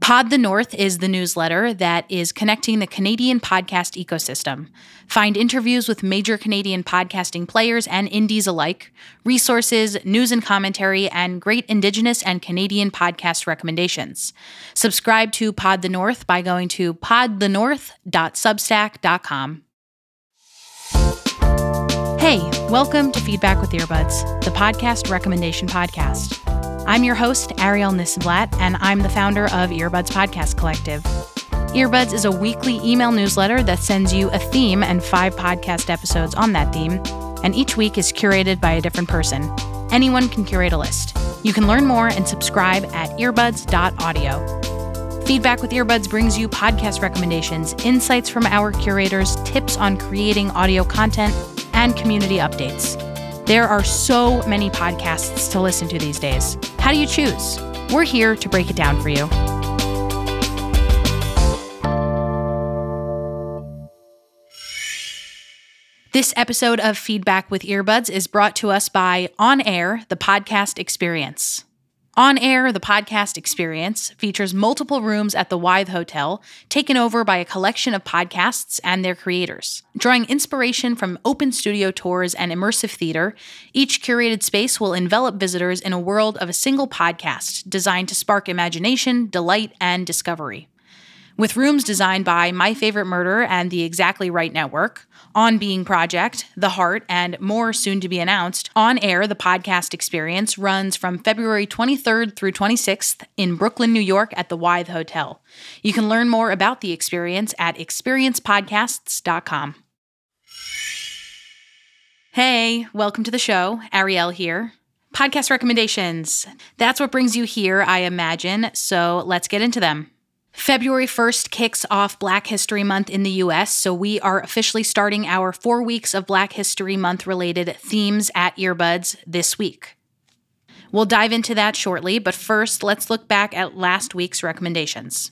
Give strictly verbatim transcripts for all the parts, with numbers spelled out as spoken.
Pod the North is the newsletter that is connecting the Canadian podcast ecosystem. Find interviews with major Canadian podcasting players and indies alike, resources, news and commentary, and great Indigenous and Canadian podcast recommendations. Subscribe to Pod the North by going to pod the north dot substack dot com. Hey, welcome to Feedback with Earbuds, the podcast recommendation podcast. I'm your host, Ariel Nissenblatt, and I'm the founder of Earbuds Podcast Collective. Earbuds is a weekly email newsletter that sends you a theme and five podcast episodes on that theme, and each week is curated by a different person. Anyone can curate a list. You can learn more and subscribe at earbuds dot audio. Feedback with Earbuds brings you podcast recommendations, insights from our curators, tips on creating audio content, and community updates. There are so many podcasts to listen to these days. How do you choose? We're here to break it down for you. This episode of Feedback with Earbuds is brought to us by On Air, the podcast experience. On Air, the podcast experience features multiple rooms at the Wythe Hotel, taken over by a collection of podcasts and their creators. Drawing inspiration from open studio tours and immersive theater, each curated space will envelop visitors in a world of a single podcast designed to spark imagination, delight, and discovery. With rooms designed by My Favorite Murder and the Exactly Right Network, On Being Project, The Heart, and more soon to be announced, On Air, the podcast experience runs from February twenty-third through twenty-sixth in Brooklyn, New York at the Wythe Hotel. You can learn more about the experience at experience podcasts dot com. Hey, welcome to the show. Ariel here. Podcast recommendations. That's what brings you here, I imagine, so let's get into them. February first kicks off Black History Month in the U S, so we are officially starting our four weeks of Black History Month-related themes at Earbuds this week. We'll dive into that shortly, but first, let's look back at last week's recommendations.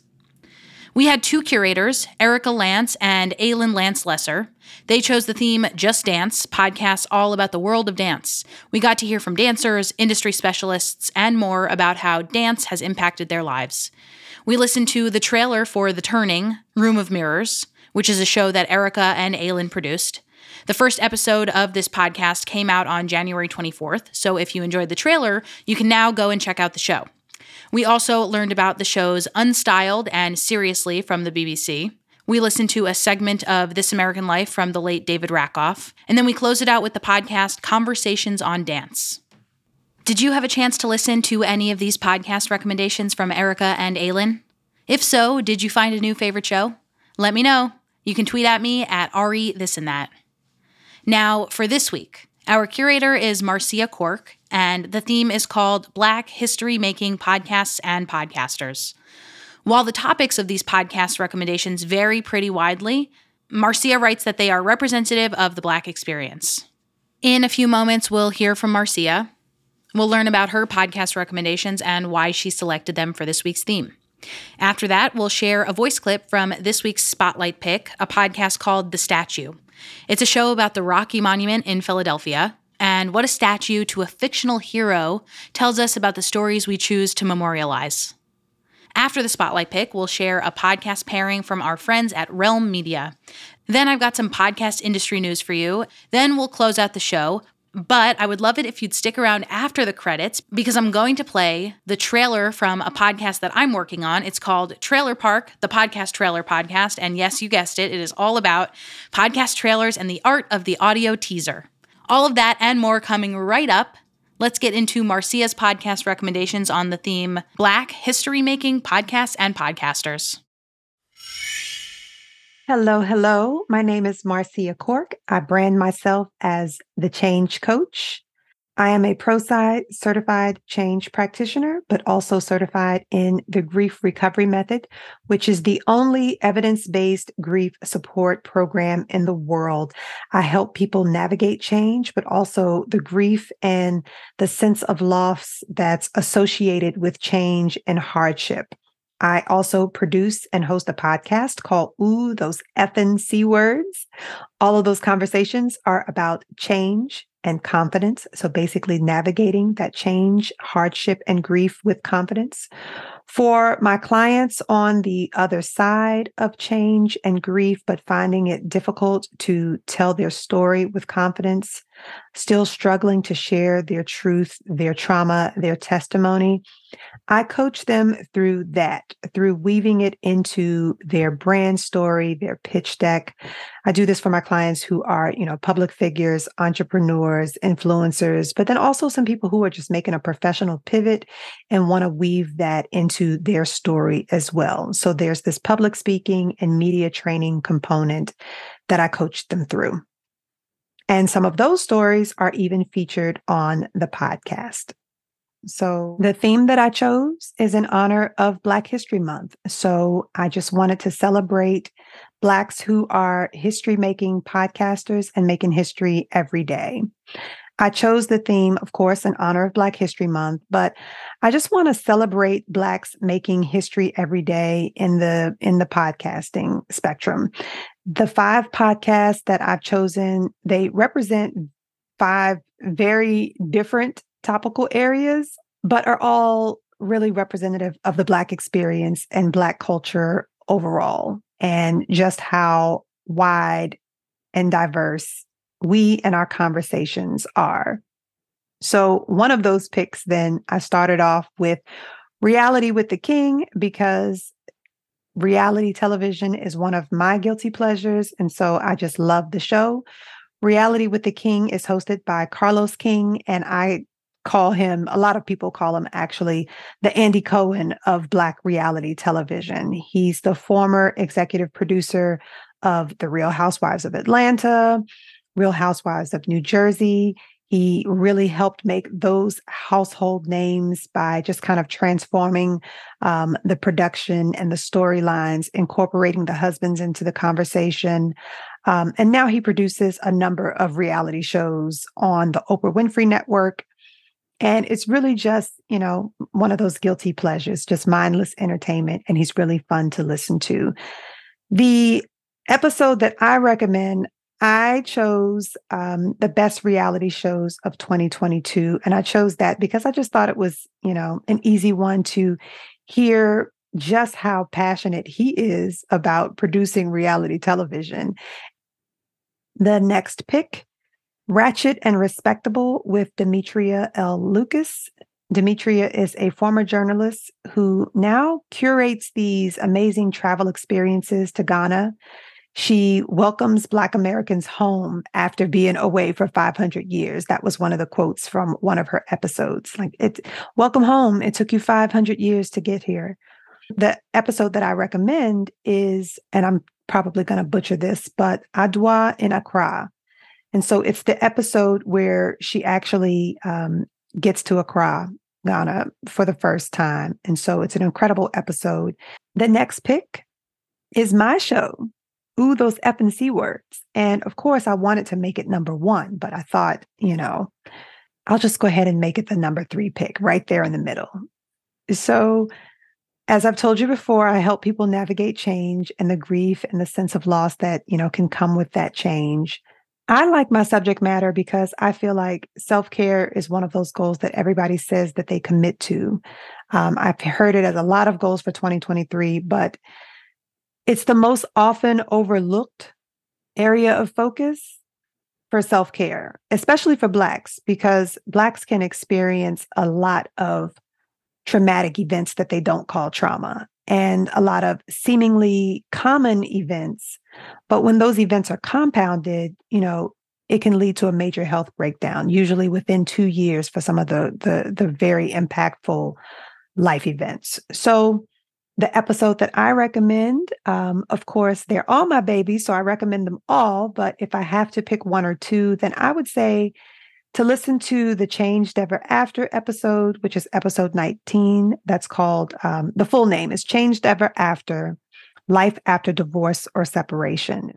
We had two curators, Erica Lance and Aylin Lance Lesser. They chose the theme Just Dance, podcasts all about the world of dance. We got to hear from dancers, industry specialists, and more about how dance has impacted their lives. We listened to the trailer for The Turning, Room of Mirrors, which is a show that Erica and Aylin produced. The first episode of this podcast came out on January twenty-fourth, so if you enjoyed the trailer, you can now go and check out the show. We also learned about the shows Unstyled and Seriously from the B B C. We listened to a segment of This American Life from the late David Rakoff, and then we closed it out with the podcast Conversations on Dance. Did you have a chance to listen to any of these podcast recommendations from Erica and Aylin? If so, did you find a new favorite show? Let me know. You can tweet at me at Ari This and That. Now, for this week, our curator is Marcia Cork, and the theme is called Black History Making Podcasts and Podcasters. While the topics of these podcast recommendations vary pretty widely, Marcia writes that they are representative of the Black experience. In a few moments, we'll hear from Marcia. We'll learn about her podcast recommendations and why she selected them for this week's theme. After that, we'll share a voice clip from this week's Spotlight Pick, a podcast called The Statue. It's a show about the Rocky Monument in Philadelphia, and what a statue to a fictional hero tells us about the stories we choose to memorialize. After the Spotlight Pick, we'll share a podcast pairing from our friends at Realm Media. Then I've got some podcast industry news for you. Then we'll close out the show. But I would love it if you'd stick around after the credits because I'm going to play the trailer from a podcast that I'm working on. It's called Trailer Park, the Podcast Trailer Podcast. And yes, you guessed it. It is all about podcast trailers and the art of the audio teaser. All of that and more coming right up. Let's get into Marcia's podcast recommendations on the theme Black History Making Podcasts and Podcasters. Hello, hello. My name is Marcia Cork. I brand myself as the Change Coach. I am a ProSci certified change practitioner, but also certified in the Grief Recovery Method, which is the only evidence-based grief support program in the world. I help people navigate change, but also the grief and the sense of loss that's associated with change and hardship. I also produce and host a podcast called Ooh, Those Effing C Words. All of those conversations are about change and confidence. So basically navigating that change, hardship, and grief with confidence For my clients on the other side of change and grief, but finding it difficult to tell their story with confidence, still struggling to share their truth, their trauma, their testimony, I coach them through that, through weaving it into their brand story, their pitch deck. I do this for my clients who are, you know, public figures, entrepreneurs, influencers, but then also some people who are just making a professional pivot and want to weave that into their story as well. So there's this public speaking and media training component that I coach them through. And some of those stories are even featured on the podcast. So the theme that I chose is in honor of Black History Month. So I just wanted to celebrate Blacks who are history-making podcasters and making history every day. I chose the theme, of course, in honor of Black History Month, but I just want to celebrate Blacks making history every day in the in the podcasting spectrum. The five podcasts that I've chosen, they represent five very different topical areas, but are all really representative of the Black experience and Black culture overall, and just how wide and diverse we and our conversations are. So one of those picks, then I started off with Reality with the King, because reality television is one of my guilty pleasures. And so I just love the show. Reality with the King is hosted by Carlos King, and I call him, a lot of people call him actually the Andy Cohen of Black reality television. He's the former executive producer of The Real Housewives of Atlanta, Real Housewives of New Jersey. He really helped make those household names by just kind of transforming um, the production and the storylines, incorporating the husbands into the conversation. Um, and now he produces a number of reality shows on the Oprah Winfrey Network. And it's really just, you know, one of those guilty pleasures, just mindless entertainment. And he's really fun to listen to. The episode that I recommend, I chose um, the best reality shows of twenty twenty-two. And I chose that because I just thought it was, you know, an easy one to hear just how passionate he is about producing reality television. The next pick, Ratchet and Respectable with Demetria L. Lucas. Demetria is a former journalist who now curates these amazing travel experiences to Ghana. She welcomes Black Americans home after being away for five hundred years. That was one of the quotes from one of her episodes. Like, it, welcome home. It took you five hundred years to get here. The episode that I recommend is, and I'm probably going to butcher this, but Adwa in Accra. And so it's the episode where she actually um, gets to Accra, Ghana for the first time. And so it's an incredible episode. The next pick is my show. Ooh, those F and C words. And of course, I wanted to make it number one, but I thought, you know, I'll just go ahead and make it the number three pick right there in the middle. So as I've told you before, I help people navigate change and the grief and the sense of loss that, you know, can come with that change. I like my subject matter because I feel like self-care is one of those goals that everybody says that they commit to. Um, I've heard it as a lot of goals for twenty twenty-three, but it's the most often overlooked area of focus for self-care, especially for Blacks, because Blacks can experience a lot of traumatic events that they don't call trauma, and a lot of seemingly common events. But when those events are compounded, you know, it can lead to a major health breakdown, usually within two years for some of the, the, the very impactful life events. So the episode that I recommend, um, of course, they're all my babies, so I recommend them all. But if I have to pick one or two, then I would say to listen to the Changed Ever After episode, which is episode nineteen. That's called, um, the full name is Changed Ever After, Life After Divorce or Separation.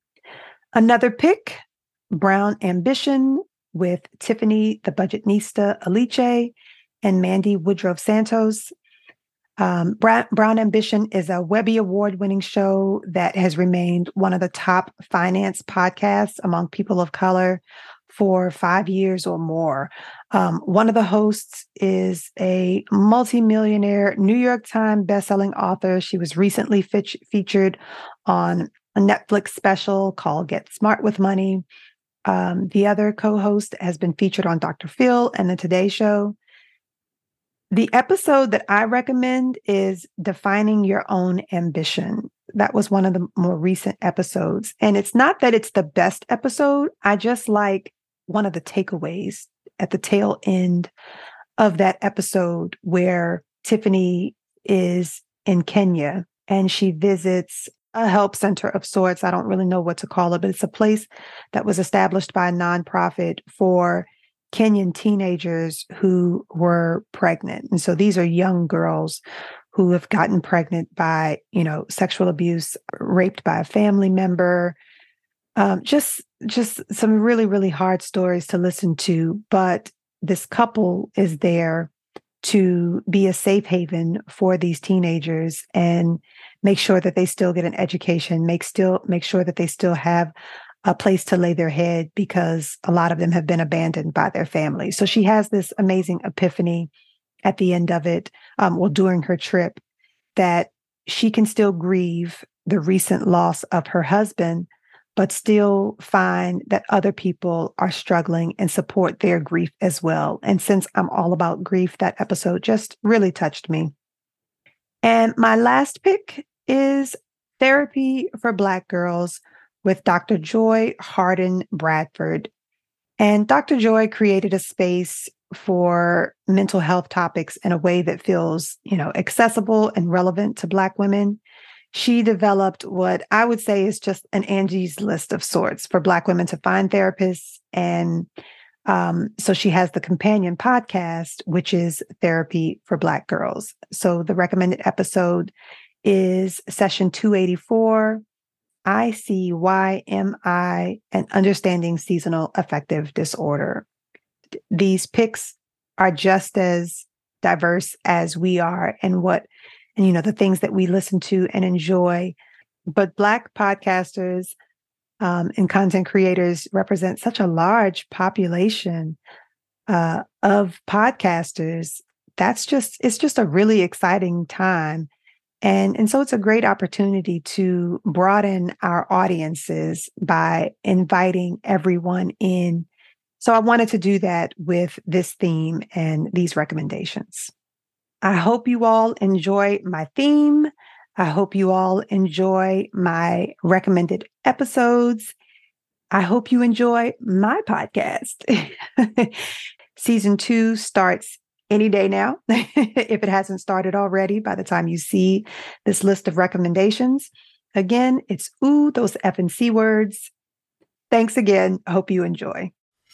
Another pick, Brown Ambition with Tiffany the Budgetnista Aliche and Mandy Woodrow Santos. Um, Brown, Brown Ambition is a Webby Award-winning show that has remained one of the top finance podcasts among people of color for five years or more. Um, one of the hosts is a multimillionaire New York Times bestselling author. She was recently fe- featured on a Netflix special called Get Smart with Money. Um, the other co-host has been featured on Doctor Phil and the Today Show. The episode that I recommend is Defining Your Own Ambition. That was one of the more recent episodes. And it's not that it's the best episode. I just like one of the takeaways at the tail end of that episode where Tiffany is in Kenya and she visits a help center of sorts. I don't really know what to call it, but it's a place that was established by a nonprofit for Kenyan teenagers who were pregnant. And so these are young girls who have gotten pregnant by, you know, sexual abuse, raped by a family member. Um, just, just some really, really hard stories to listen to. But this couple is there to be a safe haven for these teenagers and make sure that they still get an education, make still make sure that they still have a place to lay their head, because a lot of them have been abandoned by their families. So she has this amazing epiphany at the end of it, um, well, during her trip, that she can still grieve the recent loss of her husband, but still find that other people are struggling and support their grief as well. And since I'm all about grief, that episode just really touched me. And my last pick is Therapy for Black Girls with Doctor Joy Harden Bradford. And Doctor Joy created a space for mental health topics in a way that feels, you know, accessible and relevant to Black women. She developed what I would say is just an Angie's List of sorts for Black women to find therapists. And um, so she has the companion podcast, which is Therapy for Black Girls. So the recommended episode is session two eighty-four, I C Y M I, and Understanding Seasonal Affective Disorder. These picks are just as diverse as we are and what, and you know, the things that we listen to and enjoy. But Black podcasters um, and content creators represent such a large population uh, of podcasters. That's just, it's just a really exciting time. And, and so it's a great opportunity to broaden our audiences by inviting everyone in. So I wanted to do that with this theme and these recommendations. I hope you all enjoy my theme. I hope you all enjoy my recommended episodes. I hope you enjoy my podcast. Season two starts any day now, if it hasn't started already by the time you see this list of recommendations. Again, it's ooh, those F and C words. Thanks again. I hope you enjoy.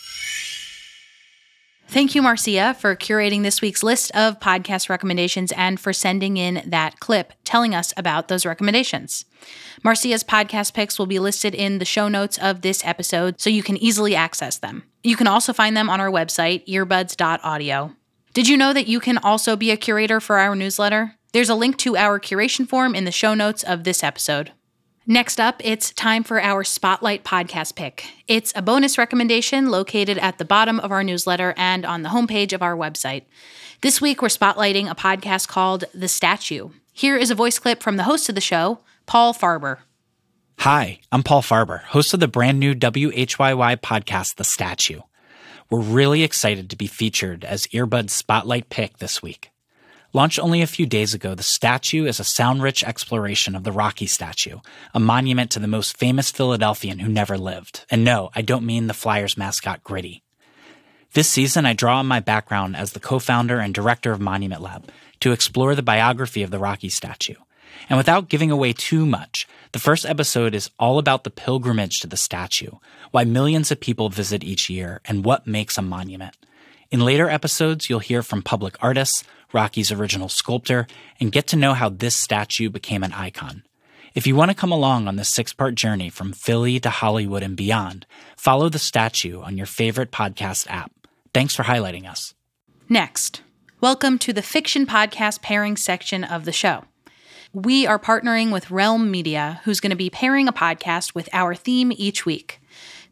Thank you, Marcia, for curating this week's list of podcast recommendations and for sending in that clip telling us about those recommendations. Marcia's podcast picks will be listed in the show notes of this episode, so you can easily access them. You can also find them on our website, earbuds dot audio. Did you know that you can also be a curator for our newsletter? There's a link to our curation form in the show notes of this episode. Next up, it's time for our Spotlight podcast pick. It's a bonus recommendation located at the bottom of our newsletter and on the homepage of our website. This week, we're spotlighting a podcast called The Statue. Here is a voice clip from the host of the show, Paul Farber. Hi, I'm Paul Farber, host of the brand new W H Y Y podcast, The Statue. We're really excited to be featured as Earbud's Spotlight pick this week. Launched only a few days ago, The Statue is a sound-rich exploration of the Rocky statue, a monument to the most famous Philadelphian who never lived. And no, I don't mean the Flyers mascot Gritty. This season, I draw on my background as the co-founder and director of Monument Lab to explore the biography of the Rocky statue. And without giving away too much, the first episode is all about the pilgrimage to the statue, why millions of people visit each year, and what makes a monument. In later episodes, you'll hear from public artists, Rocky's original sculptor, and get to know how this statue became an icon. If you want to come along on this six-part journey from Philly to Hollywood and beyond, follow The Statue on your favorite podcast app. Thanks for highlighting us. Next, welcome to the fiction podcast pairing section of the show. We are partnering with Realm Media, who's going to be pairing a podcast with our theme each week.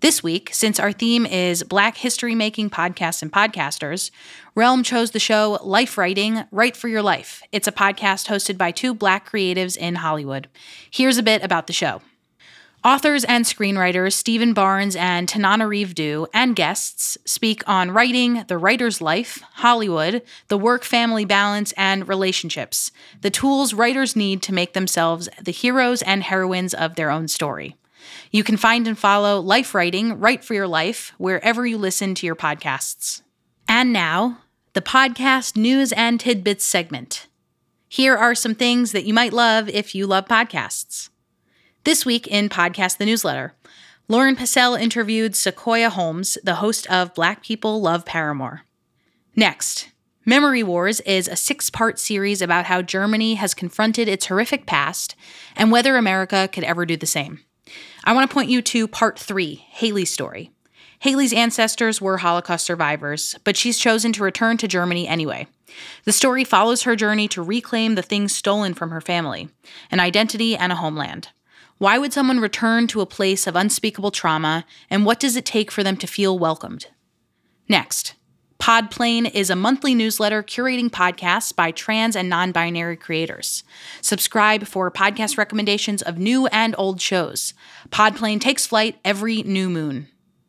This week, since our theme is Black history-making podcasts and podcasters, Realm chose the show Life Writing, Write for Your Life. It's a podcast hosted by two Black creatives in Hollywood. Here's a bit about the show. Authors and screenwriters Stephen Barnes and Tananarive Due and guests speak on writing, the writer's life, Hollywood, the work-family balance, and relationships, the tools writers need to make themselves the heroes and heroines of their own story. You can find and follow Life Writing, Write for Your Life, wherever you listen to your podcasts. And now, the podcast news and tidbits segment. Here are some things that you might love if you love podcasts. This week in Podcast the Newsletter, Lauren Passell interviewed Sequoia Holmes, the host of Black People Love Paramore. Next, Memory Wars is a six-part series about how Germany has confronted its horrific past and whether America could ever do the same. I want to point you to Part three, Haley's story. Haley's ancestors were Holocaust survivors, but she's chosen to return to Germany anyway. The story follows her journey to reclaim the things stolen from her family, an identity and a homeland. Why would someone return to a place of unspeakable trauma, and what does it take for them to feel welcomed? Next, Podplane is a monthly newsletter curating podcasts by trans and non-binary creators. Subscribe for podcast recommendations of new and old shows. Podplane takes flight every new moon.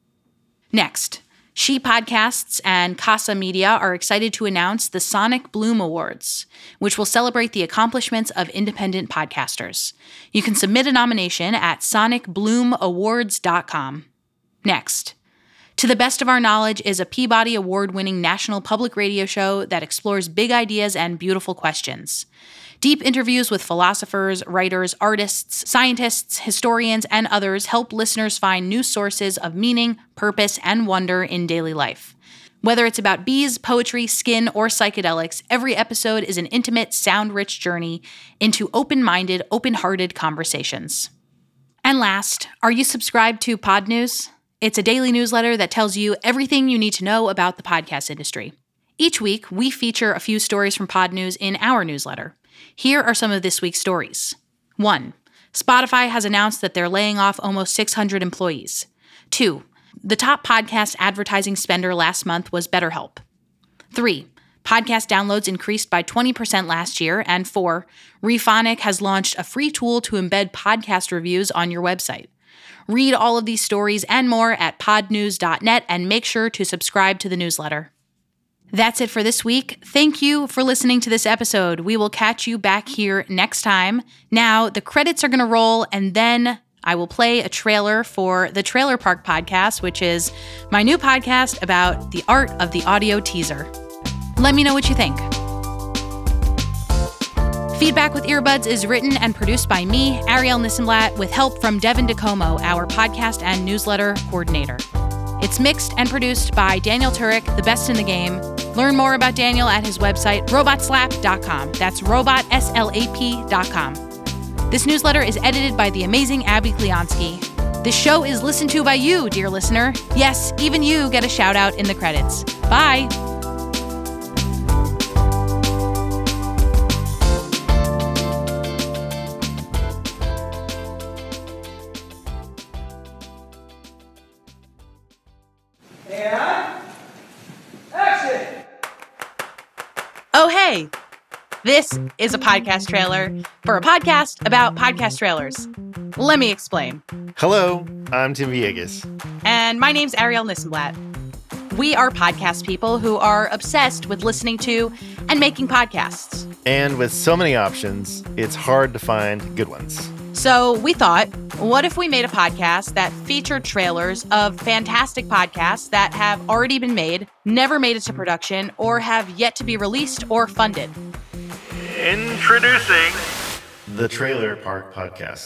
Next, She Podcasts and Casa Media are excited to announce the Sonic Bloom Awards, which will celebrate the accomplishments of independent podcasters. You can submit a nomination at sonic bloom awards dot com. Next, To the Best of Our Knowledge is a Peabody Award-winning national public radio show that explores big ideas and beautiful questions. Deep interviews with philosophers, writers, artists, scientists, historians, and others help listeners find new sources of meaning, purpose, and wonder in daily life. Whether it's about bees, poetry, skin, or psychedelics, every episode is an intimate, sound-rich journey into open-minded, open-hearted conversations. And last, are you subscribed to Pod News? It's a daily newsletter that tells you everything you need to know about the podcast industry. Each week, we feature a few stories from Pod News in our newsletter. Here are some of this week's stories. One, Spotify has announced that they're laying off almost six hundred employees. Two, the top podcast advertising spender last month was BetterHelp. Three, podcast downloads increased by twenty percent last year. And four, Rephonic has launched a free tool to embed podcast reviews on your website. Read all of these stories and more at pod news dot net and make sure to subscribe to the newsletter. That's it for this week. Thank you for listening to this episode. We will catch you back here next time. Now, the credits are going to roll, and then I will play a trailer for the Trailer Park Podcast, which is my new podcast about the art of the audio teaser. Let me know what you think. Feedback with Earbuds is written and produced by me, Ariel Nissenblatt, with help from Devin DeComo, our podcast and newsletter coordinator. It's mixed and produced by Daniel Turek, the best in the game. Learn more about Daniel at his website, robot slap dot com. That's robot slap dot com. This newsletter is edited by the amazing Abby Kleonsky. This show is listened to by you, dear listener. Yes, even you get a shout out in the credits. Bye. Oh, hey, this is a podcast trailer for a podcast about podcast trailers. Let me explain. Hello, I'm Tim Villegas. And my name's Ariel Nissenblatt. We are podcast people who are obsessed with listening to and making podcasts. And with so many options, it's hard to find good ones. So we thought, what if we made a podcast that featured trailers of fantastic podcasts that have already been made, never made it to production, or have yet to be released or funded? Introducing the Trailer Park Podcast.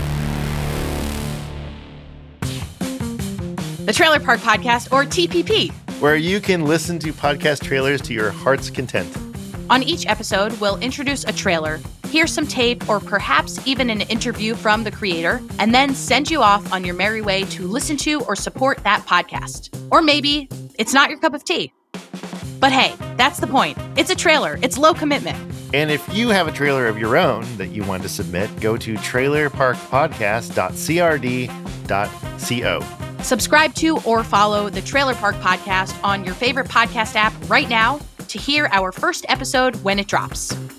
The Trailer Park Podcast, or T P P. Where you can listen to podcast trailers to your heart's content. On each episode, we'll introduce a trailer, hear some tape, or perhaps even an interview from the creator, and then send you off on your merry way to listen to or support that podcast. Or maybe it's not your cup of tea. But hey, that's the point. It's a trailer. It's low commitment. And if you have a trailer of your own that you want to submit, go to trailer park podcast dot c r d dot co. Subscribe to or follow the Trailer Park Podcast on your favorite podcast app right now to hear our first episode when it drops.